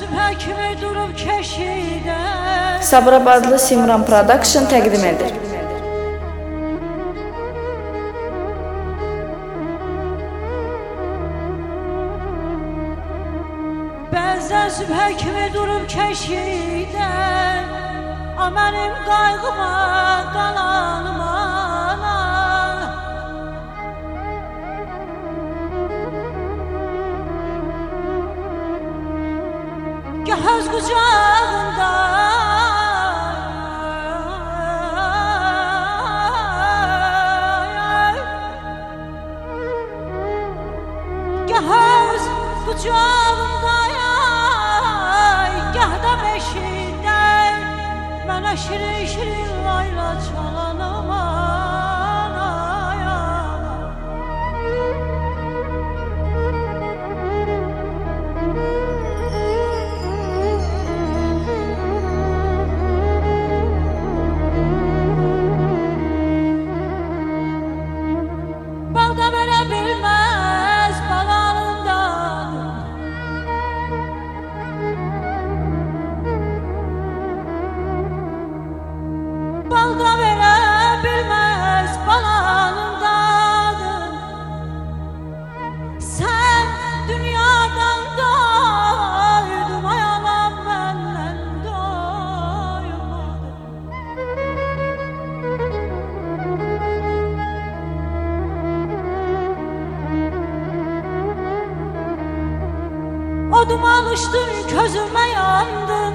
kimi durub keşidə Sabirabadlı Simran Production təqdim edir. Bəzən sübhə kimi durub keşidə mənim qayğıma, qalanıma gah öz qucağında gah öz qucağında gah da beşiğində mənə şirin-şirin layla çalanım Balda verə bilməz balanından Balda verə bilməz balanındadır Sən dünyadan doydum ayalan məndən doymadın Odum alışdın, közümə yandın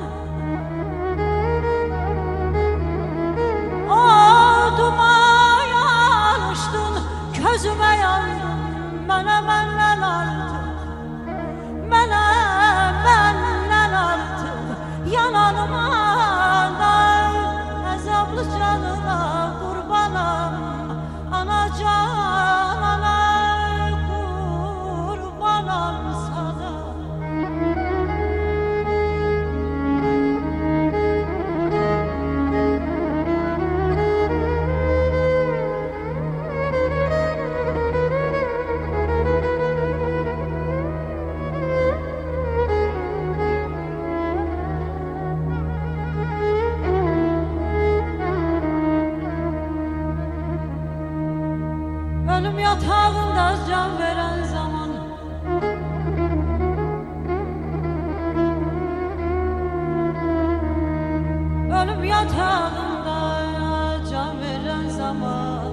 Oduma alışdın, közümə yandın Mənə məndən artıq, mənə məndən artıq Yananıma da, əzablı canına qurbanam Anacan, ana qurbanam sana Ölüm yatağında can veren zaman Ölüm yatağında can veren zaman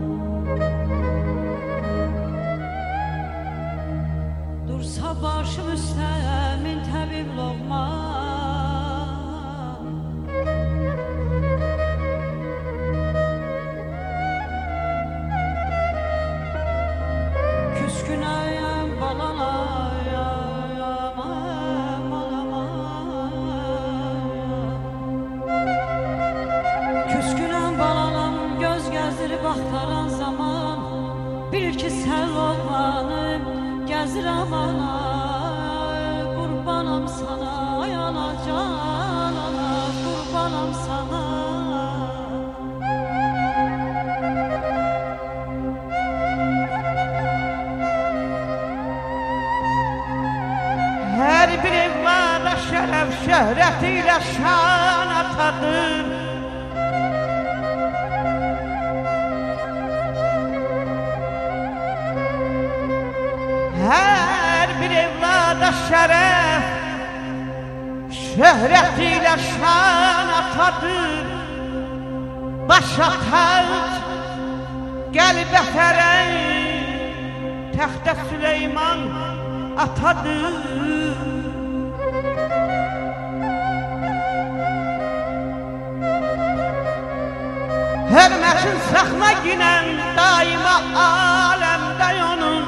Dursa başım üstə min təbib loğman Küskünəyəm balanayam Küskünəm balanam göz gəzdirib axtaran zaman Bilir ki sən olmanım gəzirəm ana Qurbanam sana ay anacan ana Qurbanam sana Her bir evlada şeref şöhretiyle şan atadır Her bir evlada şeref şöhretiyle şan atadır Başa tac gelbe feren Texte Süleyman atadır Hürmetin saxma ginen daima alemde onun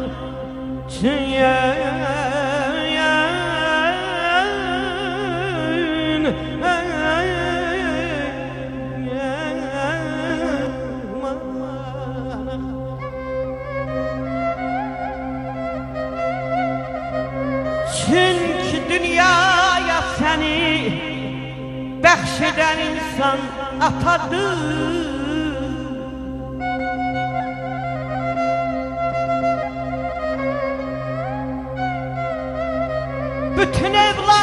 Çünkü dünyaya seni bəxşedən insan atadır Bütün evlat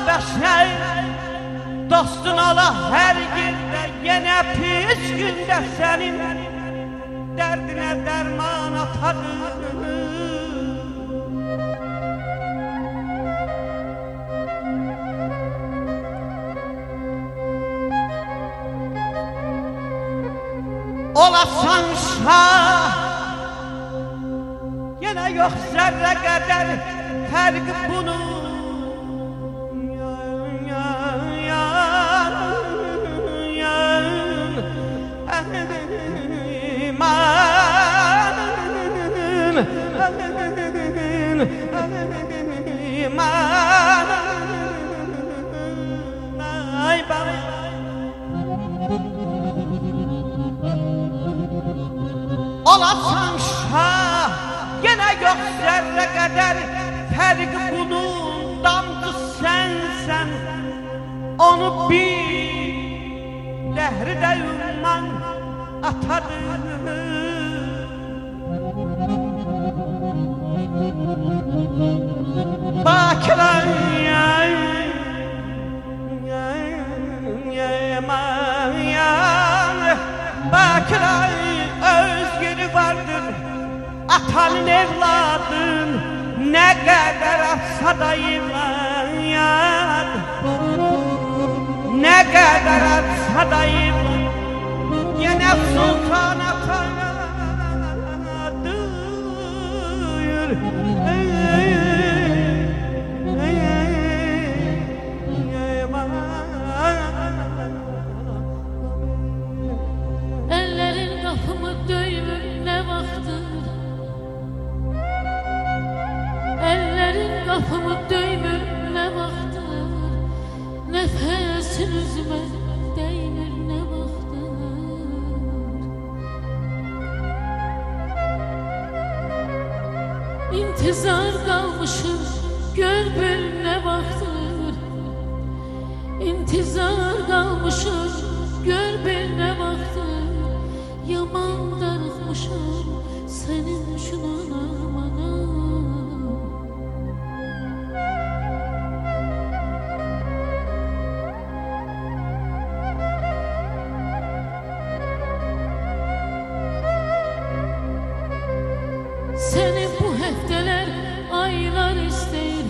bəşər dostun ola hər gündə, yenə pis gündə sənin dərdinə dərman atadır. Olasan şah, yenə yox zərrə qədər fərqi bunun. Olasan şah, yenə yox zərrə qədər fərqi bunun. Damcı sənsən, onu bir dəhri də ümman atadır. Bakılar Bakılar öz yeri vardır, atanın evladın ne kadar atsa da yılan, ne kadar atsa da yılan, yine sultan atadır. Ellerin kapımı döymür ne vaxtır, ellerin kapımı döymür ne vaxtır, nefesin üzüme değmir ne vaxtır. İntizar kalmışım gör bil ne vaxtır, İntizar kalmışım gör bil ne vaxtır. Yaman darıxmışam senin şunun amana. Seni bu hefteler aylar isteyir,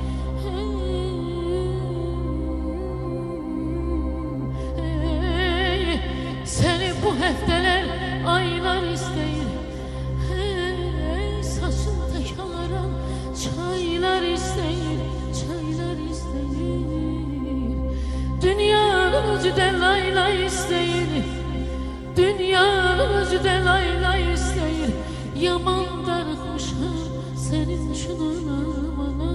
seni bu hefteler aylar isteyir. Hey, saçın tek alaram çaylar isteyir, çaylar isteyir. Dünyanın özü de layla isteyir, dünyanın özü de layla isteyir. Yaman darıxmışam senin şunun amana.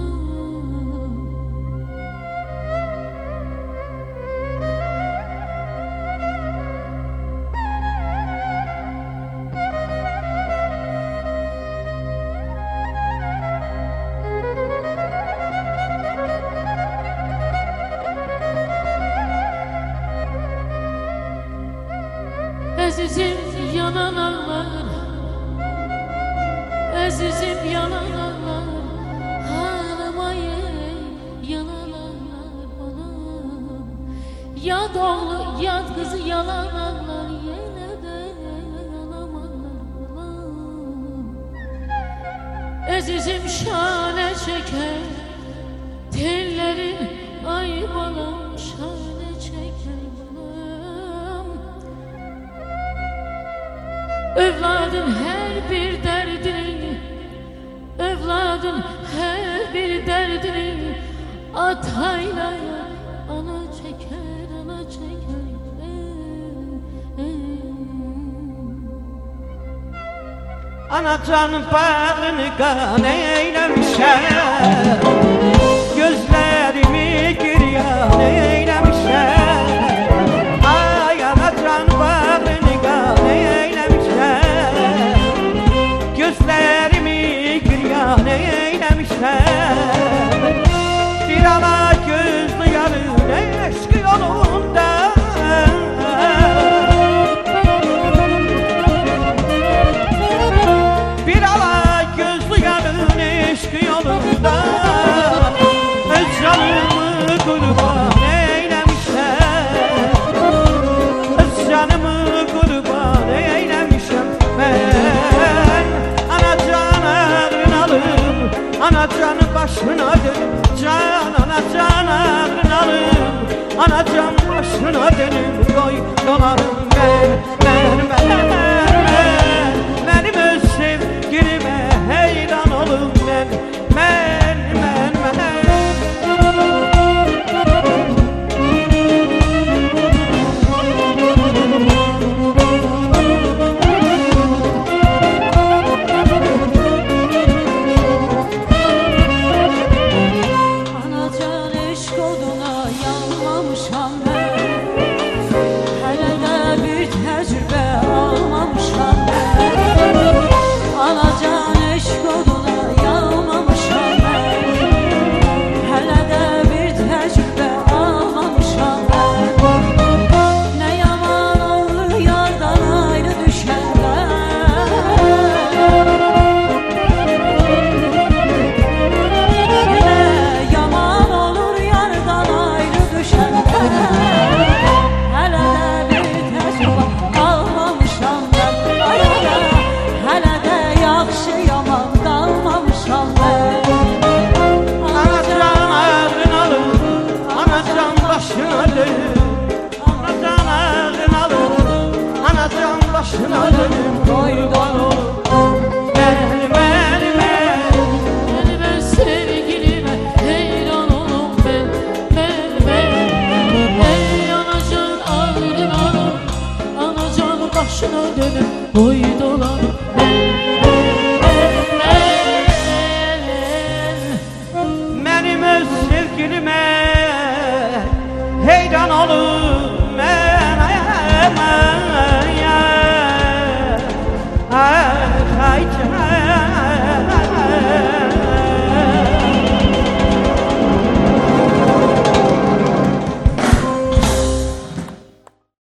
Azizim yanan ağlar, azizim yanan ağlar, ağlamayı yanan ağlar bana. Yad oğlu yad kızı yalan ağlar, yine de yalan ağlar bana. Azizim şane çeker, tellerin ay balam şane çeker balam. Evladın her bir derdini, evladın her bir derdini atayla ana çeker, ana çeker. Anacan bağrını kan eylemişəm, gözlerimi giryan eylemişəm. Ay anacan bağrını kan eylemişəm, gözlerimi giryan eylemişəm. Bir ana gözlü yarın eşk yolunda, bir ala gözlü yarın eşk yolunda. bilmək heyran olum mən ay